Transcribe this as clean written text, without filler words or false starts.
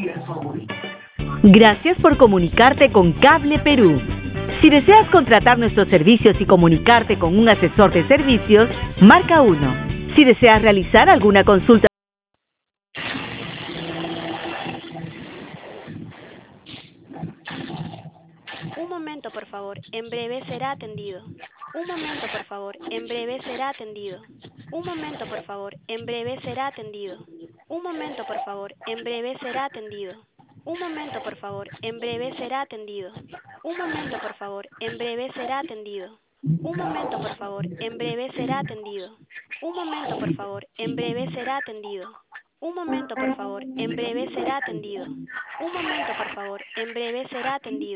Gracias por comunicarte con Cable Perú. Si deseas contratar nuestros servicios y comunicarte con un asesor de servicios, marca 1. Si deseas realizar alguna consulta. Un momento, por favor. En breve será atendido. Un momento, por favor. En breve será atendido. Un momento, por favor. En breve será atendido. Un momento, por favor. En breve será atendido. Un momento, por favor. En breve será atendido. Un momento, por favor. En breve será atendido. Un momento, por favor. En breve será atendido. Un momento, por favor. En breve será atendido. Un momento, por favor. En breve será atendido. Un momento, por favor. En breve será atendido.